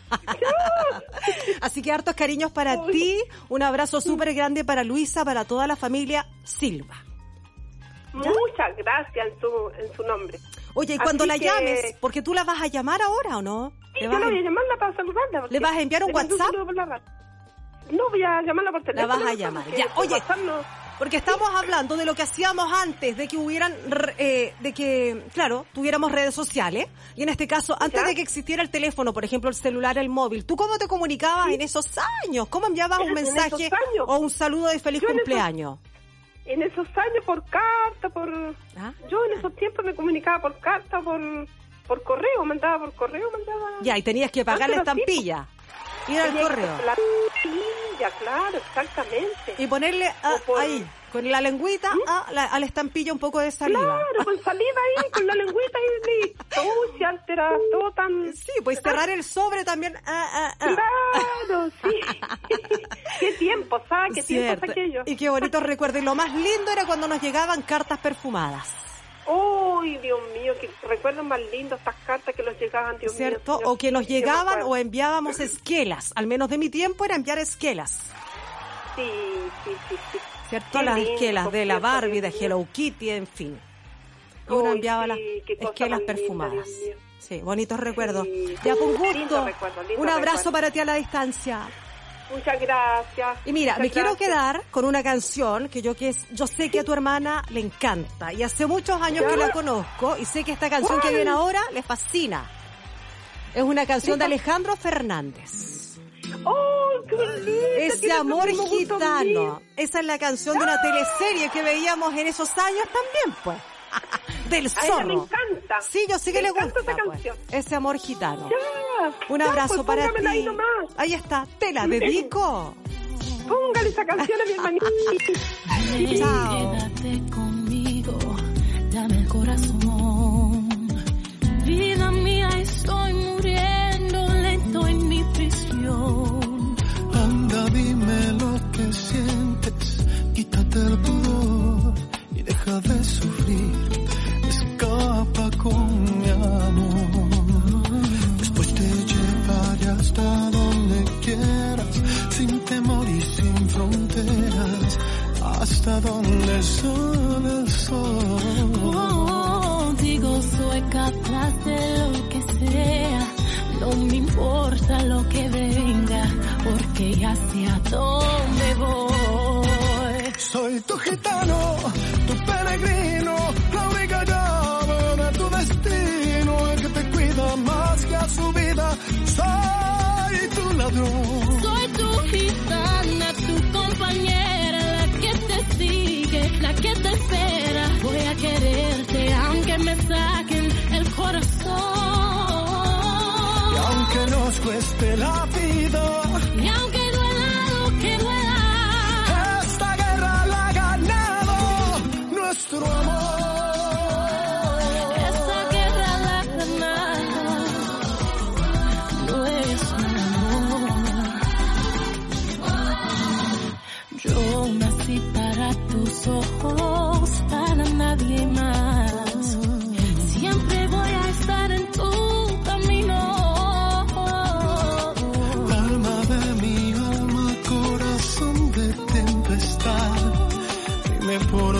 Así que hartos cariños para ti. Un abrazo súper grande para Luisa, para toda la familia Silva. Muchas gracias en su nombre. Oye, y cuando Así la que- llames, porque tú la vas a llamar ahora, ¿o no? Sí, ¿Le yo vas la a- voy a llamarla para saludarla. porque ¿Le vas a enviar un le mando WhatsApp? saludo por la radio. No, voy a llamarla por teléfono. La vas a llamar. porque Ya, por oye, WhatsApp no. porque estamos hablando de lo que hacíamos antes de que hubieran, de que, claro, tuviéramos redes sociales. Y en este caso, antes de que existiera el teléfono, por ejemplo, el celular, el móvil, ¿tú cómo te comunicabas en esos años? ¿Cómo enviabas un En mensaje esos años. o un saludo de feliz Yo en cumpleaños? En esos años por carta, ¿Ah? Yo en esos tiempos me comunicaba por carta, por correo, mandaba. Ya, y tenías que pagar la Antes los estampilla. Ir al Tenía que- correo. La estampilla, claro, exactamente. Y ponerle ahí, con la lengüita, a la estampilla un poco de saliva. Claro, con saliva ahí, con la lengüita y listo. Uy, si antes era todo tan... Sí, pues cerrar el sobre también. Claro, sí. Qué tiempo, ¿sabes? Qué tiempos Cierto. aquellos. Y qué bonitos recuerdos. Y lo más lindo era cuando nos llegaban cartas perfumadas. Uy, Dios mío, qué recuerdos más lindos estas cartas que nos llegaban, Dios ¿Cierto? mío. O que nos Sí, me llegaban acuerdo. o enviábamos esquelas. Al menos de mi tiempo era enviar esquelas. Sí. ¿Cierto? Qué las lindo, esquelas de la cierto, Barbie, Dios de mío. Hello Kitty, en fin. Y uno Uy, enviaba sí, las qué cosa esquelas más linda, perfumadas. Dios mío. Sí, bonitos recuerdos. Sí. Ya, con Lindo gusto. recuerdo, lindo Un abrazo recuerdo. para ti a la distancia. Muchas gracias. Y mira, muchas me quiero gracias. quedar con una canción que yo sé que a tu hermana le encanta. Y hace muchos años ¿Ya? que la conozco y sé que esta canción que ¿Cuál? viene ahora le fascina. Es una canción de Alejandro Fernández. ¡Oh, qué linda! Ese Tiene amor el mismo gusto gitano. mío. Esa es la canción de una teleserie que veíamos en esos años también, pues. Del A ella le zorro. encanta. Sí, yo sé que le gusta. encanta esa pues. canción. Ese amor gitano. Ya. Un Ya, abrazo pues, para póngamela ti. ahí nomás. Ahí está, te la dedico. Póngale esa canción a mi hermanita. Chao. Quédate conmigo, dame el corazón. Vida mía, estoy muriendo lento en mi prisión. Anda, dime lo que sientes, quítate el pudor y deja de sufrir. Escapa con mi amor. Después te llevaré hasta donde quieras, sin temor y sin fronteras, hasta donde sale el sol. Contigo soy capaz de lo que sea, no me importa lo que venga, porque ya sé a dónde voy. Soy tu gitano, tu peregrino, la única llave de tu destino, el que te cuida más que a su vida. Soy tu ladrón. Soy tu gitana, tu compañera, la que te sigue, la que te espera. Voy a quererte aunque me saquen el corazón. Y aunque nos cueste la vida, Y aunque duela lo que duela, esta guerra la ha ganado nuestro amor. esa guerra la ha ganado nuestro amor. Yo nací para tus ojos, para nadie más. Siempre voy a estar en tu camino. Alma de mi alma, corazón de tempestad, dime por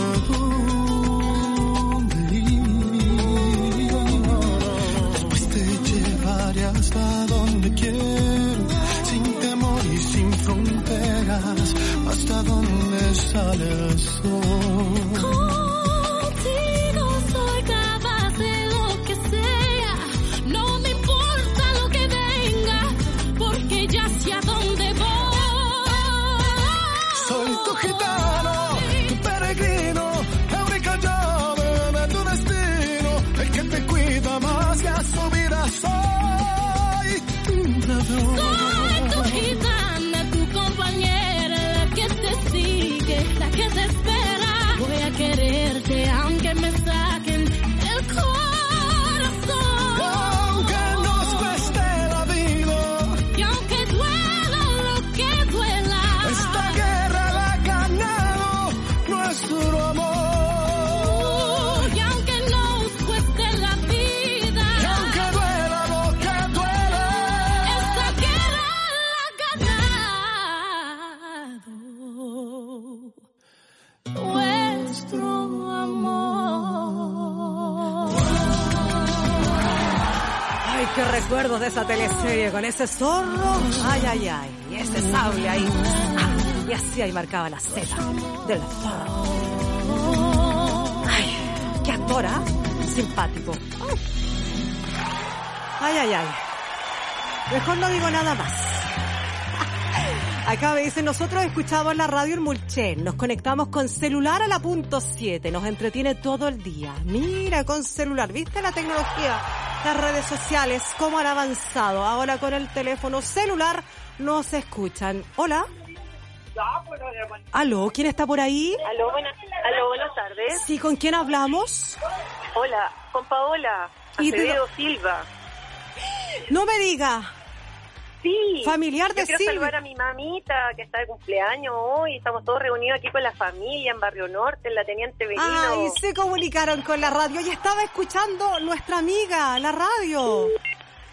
dónde ir. Después te llevaré hasta donde quiero, sin temor y sin fronteras, hasta donde sale el sol. Contigo soy capaz de lo que sea, no me importa lo que venga, porque ya sé a dónde voy. Soy tu gitano, tu peregrino, la única llave de tu destino, el que te cuida más que a su vida. Soy tu ladrón. Soy tu gitana, tu compañera, la que te sigue, la que te espera. Voy a quererte aunque me saquen el corazón. Aunque nos cueste la vida, Y aunque duela lo que duela, esta guerra la ha ganado nuestro amor. y aunque nos cueste la vida, Y aunque duela lo que duela, esta guerra la ha ganado nuestro amor. Ay, qué recuerdos de esa teleserie con ese zorro. Ay, ay, ay. Y ese sable ahí. Ah, y así ahí marcaba la Z del zorro. Ay, qué actor, ¿ah? Simpático. Ay, ay, ay. Mejor no digo nada más. Acá me dicen, nosotros escuchamos la radio en Mulchen, nos conectamos con celular a la .7, nos entretiene todo el día. Mira, con celular, ¿viste la tecnología? Las redes sociales, cómo han avanzado. Ahora con el teléfono celular nos escuchan. Hola. ¿Aló? ¿Quién está por ahí? Aló, buenas tardes. Sí, ¿con quién hablamos? Hola, con Paola ¿Y de Acevedo Silva. No me diga. Sí. Familiar de Yo quiero Silvia. saludar a mi mamita que está de cumpleaños hoy. Estamos todos reunidos aquí con la familia en Barrio Norte, en la Teniente Merino. Ay, se comunicaron con la radio y estaba escuchando nuestra amiga, la radio.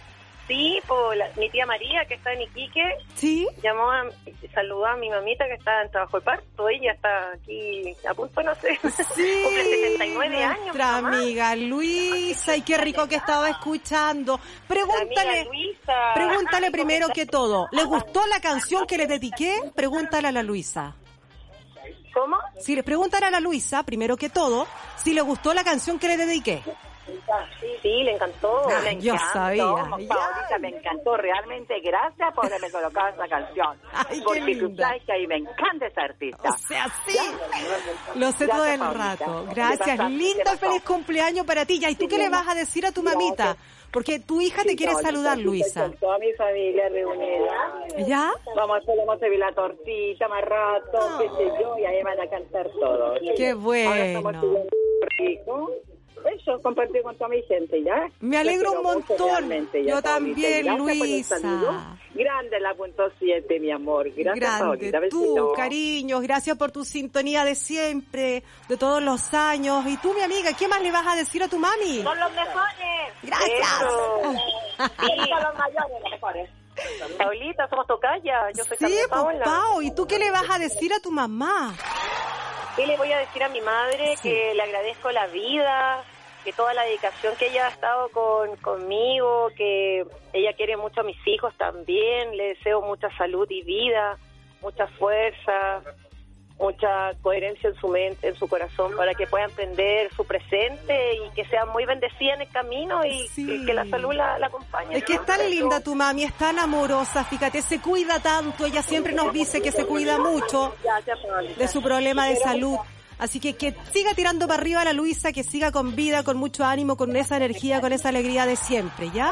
Sí, pues mi tía María, que está en Iquique, ¿sí? Saludó a mi mamita que está en trabajo de parto. Ella está aquí a punto, no sé, Sí, cumple 79 años. nuestra amiga Luisa, y qué rico que estaba escuchando. Pregúntale, pregúntale primero que todo, ¿le gustó la canción que le dediqué? Pregúntale a la Luisa. ¿Cómo? Si le pregúntale a la Luisa, primero que todo, si le gustó la canción que le dediqué. Sí, le encantó. Ah, yo sabía. Paulita, me encantó. Realmente, gracias por haberme colocado esa canción. Ay, porque qué tú linda. sabes que a mí me encanta esa artista. O sea, sí. Lo sé todo el rato. Gracias. Linda, feliz cumpleaños para ti. Ya, ¿y tú qué le vas a decir a tu mamita? Porque tu hija te quiere saludar, Luisa. Con toda mi familia reunida. ¿Ya? Vamos a servir la tortita más rato, qué sé yo, y ahí van a cantar todos. Qué bueno. Ahora estamos estudiando rico. Eso, compartir con toda mi gente, ¿ya? Me alegro un montón. Yo también, Luisa. Grande la .7, mi amor. Gracias, Paulita. Grande, tú, cariños, gracias por tu sintonía de siempre, de todos los años. Y tú, mi amiga, ¿qué más le vas a decir a tu mami? Son los mejores. Gracias. Sí, son los mayores, los mejores. Paulita, somos tocaya. Yo soy también Paola. Pau, ¿y tú qué le vas a decir a tu mamá? ¿Qué le voy a decir a mi madre? Sí. Que le agradezco la vida, que toda la dedicación que ella ha estado conmigo, que ella quiere mucho a mis hijos también, le deseo mucha salud y vida, mucha fuerza, mucha coherencia en su mente, en su corazón, para que puedan entender su presente y que sean muy bendecidas en el camino y que la salud la acompañe. Es que es tan linda tu mami, es tan amorosa, fíjate, se cuida tanto, ella siempre nos dice que se cuida mucho de su problema de salud. Así que siga tirando para arriba a la Luisa, que siga con vida, con mucho ánimo, con esa energía, con esa alegría de siempre, ¿ya?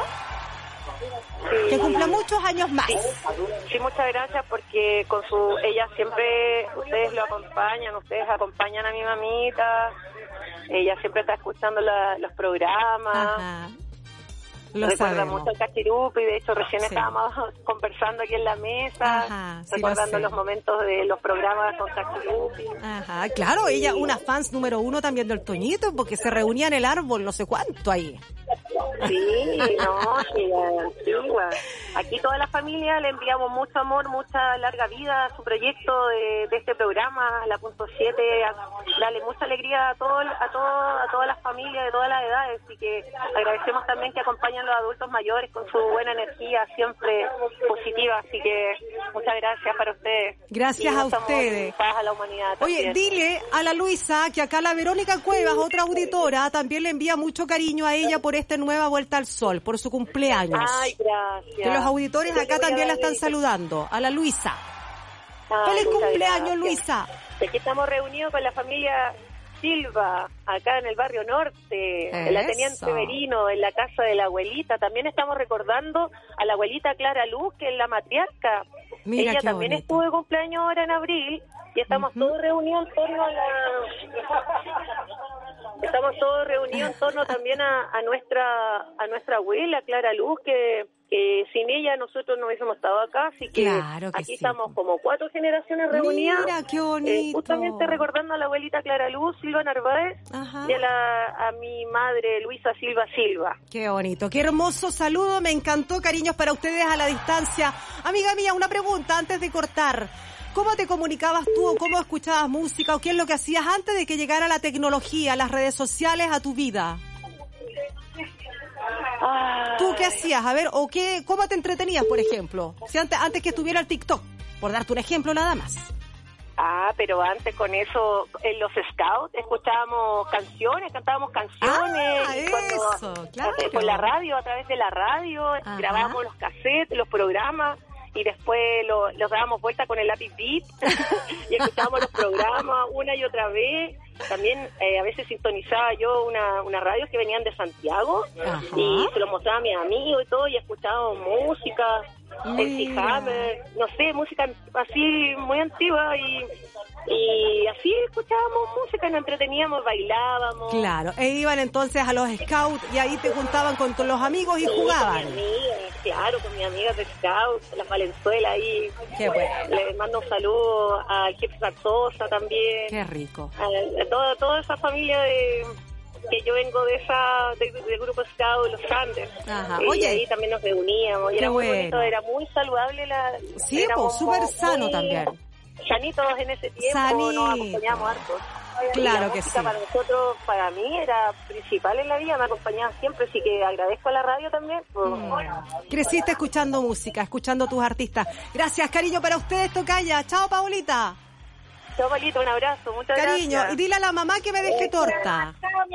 Sí. Que cumpla muchos años más. Sí, muchas gracias, porque ella siempre, ustedes ustedes acompañan a mi mamita, ella siempre está escuchando los programas. Ajá. Recuerda mucho el Cachirupi, de hecho recién estábamos conversando aquí en la mesa, recordando los momentos de los programas con Cachirupi. Ajá, claro, ella una fans número 1 también del Toñito, porque se reunía en el árbol no sé cuánto ahí. Sí, antigua. Aquí toda la familia le enviamos mucho amor, mucha larga vida a su proyecto de este programa, la .7, darle mucha alegría a todas las familias de todas las edades, y que agradecemos también que acompañan a los adultos mayores con su buena energía siempre positiva, así que muchas gracias para ustedes. Gracias a ustedes. Paz a la humanidad también. Oye, dile a la Luisa que acá la Verónica Cuevas, otra auditora, también le envía mucho cariño a ella por esta nueva Vuelta al Sol, por su cumpleaños. Ay, gracias. Que los auditores acá también la están saludando, a la Luisa. ¡Feliz cumpleaños, Luisa! Aquí estamos reunidos con la familia Silva, acá en el barrio norte, en la Teniente Severino, en la casa de la abuelita. También estamos recordando a la abuelita Clara Luz, que es la matriarca. Mira, ella también bonito. estuvo de cumpleaños ahora en abril, y estamos todos reunidos en torno a Estamos todos reunidos en torno también a nuestra abuela Clara Luz, que sin ella nosotros no hubiésemos estado acá, así que, aquí estamos como 4 generaciones reunidas. Mira, qué bonito. Justamente recordando a la abuelita Clara Luz, Silva Narváez, y a mi madre Luisa Silva. Qué bonito, qué hermoso saludo, me encantó, cariños para ustedes a la distancia. Amiga mía, una pregunta antes de cortar. ¿Cómo te comunicabas tú o cómo escuchabas música o qué es lo que hacías antes de que llegara la tecnología, las redes sociales a tu vida? ¿Tú qué hacías? A ver, ¿cómo te entretenías, por ejemplo? Si antes que estuviera el TikTok, por darte un ejemplo nada más. Pero antes con eso, en los scouts, escuchábamos canciones, cantábamos canciones. Eso, claro. Por la radio, a través de la radio, grabábamos los cassettes, los programas, y después los dábamos vuelta con el lápiz beat y escuchábamos los programas una y otra vez. También a veces sintonizaba yo una radio que venían de Santiago. Y se los mostraba a mis amigos y todo, y escuchábamos música, el Hammer, no sé, música así muy antigua, y así escuchábamos música, nos entreteníamos, bailábamos. Claro, iban entonces a los scouts y ahí te juntaban con los amigos y jugaban. Con mis amigas de scouts, las Valenzuela ahí. Qué bueno. Les mando un saludo al jefe Sarzosa también. Qué rico. A toda esa familia que yo vengo del grupo Scout de los Andes. Ajá. Y Oye, ahí también nos reuníamos. Y qué era muy bueno. bonito, era muy saludable. Sí, pues súper sano también. Sanitos en ese tiempo, Sanito. nos acompañábamos harto. Claro Y la que música sí. para nosotros, para mí, era principal en la vida, me acompañaba siempre, así que agradezco a la radio también. Creciste escuchando música, escuchando tus artistas. Gracias, cariño, para ustedes, tocaya. Chao, Paulita. Chao, Paulita, un abrazo, muchas Cariño, gracias. y dile a la mamá que me deje torta.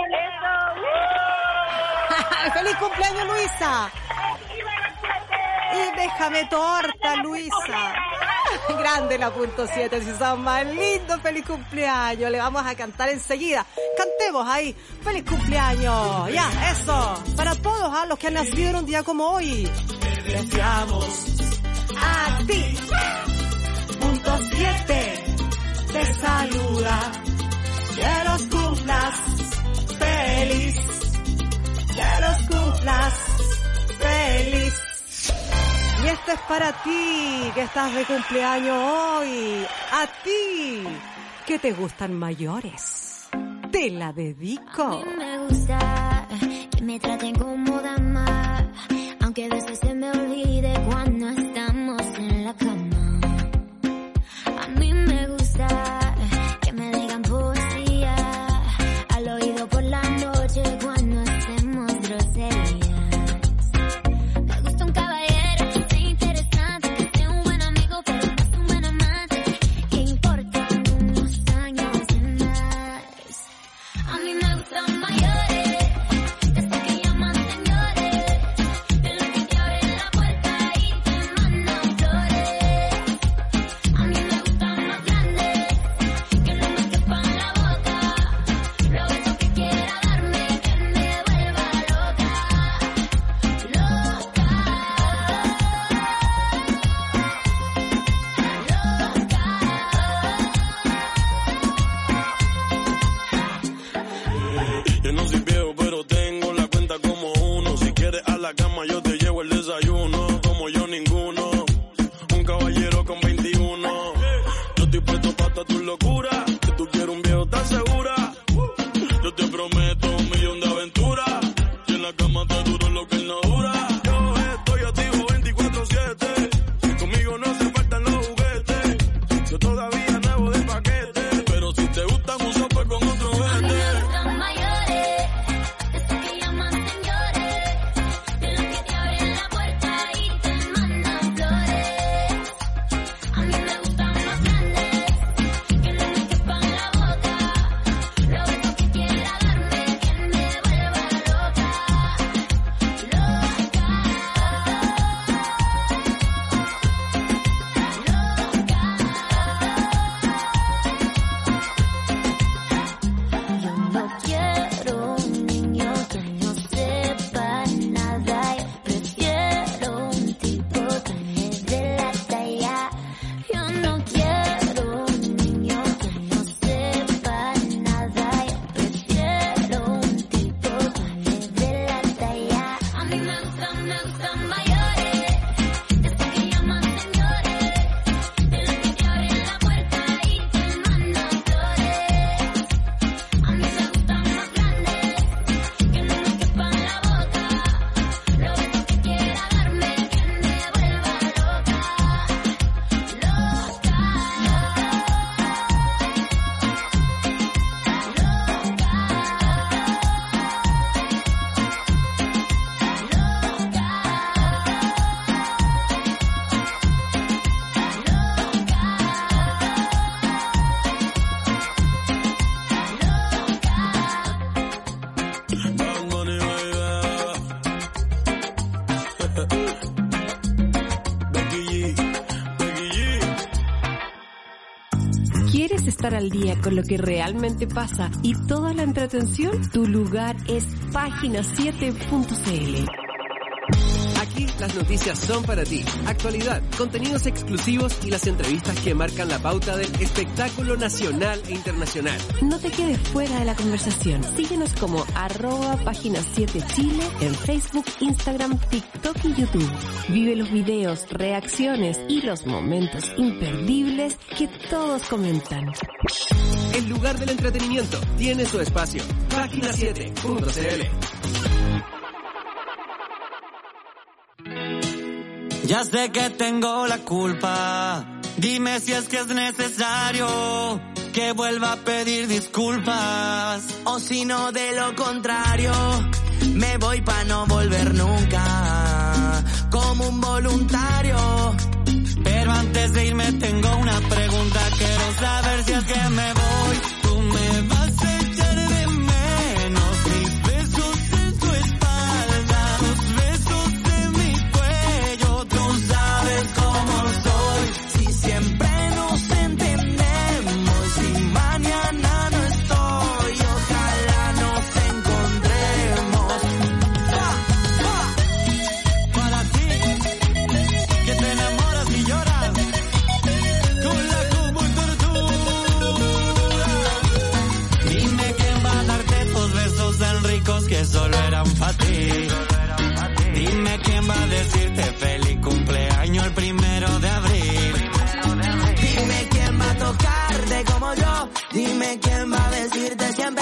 ¡Feliz cumpleaños, Luisa! Y déjame torta, Luisa. Grande la .7, si son más lindos. Feliz cumpleaños. Le vamos a cantar enseguida. Cantemos ahí. Feliz cumpleaños. Ya, eso. Para todos los que han nacido en un día como hoy. Deseamos a ti. .7 te saluda. Que los cumplas feliz. Que los cumplas feliz. Y esto es para ti, que estás de cumpleaños hoy. A ti, que te gustan mayores. Te la dedico. A mí me gusta que me traten como dama, aunque a veces se me olvide cuando estamos en la cama. A mí me gusta que me digan poesía al oído por la noche cuando hacemos groserías. Me gusta un caballero que sea interesante, que sea un buen amigo pero más un buen amante, que importan unos años de más. A mí me gustan mayores, desde que llaman señores, de los que te abren la puerta y te mandan flores. A mí me gustan más grandes, que no me quepan la boca, lo beso que quiera darme, que me vuelva loca, loca. Yo no soy viejo, pero tengo la cuenta como uno. Si quieres a la cama, yo te llevo el desayuno. Como yo, ninguno. Un caballero con 21. Yo estoy puesto para tu locura. Que tú quieres un viejo, ¿estás segura? Yo te prometo 1.000.000 de aventuras. Y en la cama te duro lo que él no dura. Yo estoy activo 24/7. Conmigo no se faltan los juguetes. Yo todavía nuevo de paquete. Pero si te gustan un sope con otro vete. Son mayores, desde que llaman señores, de los que te abren la puerta y te mandan flores. A mí me gustan más grandes, que no me quepan la boca, lo beso que quiera darme, que me vuelva loca, loca. Yo no quiero un niño que no sepa nada, yo prefiero un tipo que me dé la talla. Yo no quiero un niño que no sepa nada, yo prefiero un tipo que me dé la talla. A mí me gustan mayores, desde que llaman señores, de los que te abren la puerta y te mandan flores. A mí me gustan más grandes, que no me quepan la boca, lo beso que quiera darme, que me vuelva loca, loca. Bad Bunny, baby. Becky G. ¿Quieres estar al día con lo que realmente pasa y toda la entretención? Tu lugar es página7.cl. Aquí las noticias son para ti. Actualidad, contenidos exclusivos y las entrevistas que marcan la pauta del espectáculo nacional e internacional. No te quedes fuera de la conversación. Síguenos como @página 7 Chile en Facebook, Instagram, TikTok y YouTube. Vive los videos, reacciones y los momentos imperdibles que todos comentan. El lugar del entretenimiento tiene su espacio. Página7.cl. Ya sé que tengo la culpa. Dime si es que es necesario que vuelva a pedir disculpas. O si no, de lo contrario, me voy pa' no volver nunca, como un voluntario. Pero antes de irme tengo una pregunta. Quiero saber si es que me voy, tú me vas a echar de menos. Mis besos en tu espalda, tus besos en mi cuello. Tú sabes cómo soy. Si siempre nos entendemos, si mañana no estoy, ojalá nos encontremos. Para ti, que te enamoras y lloras con la cultura. Dime quién va a darte tus besos tan ricos que solo eran para ti. Dime quién va a decirte feliz cumpleaños el 1 de abril. Dime quién va a tocarte como yo, dime quién va a decirte siempre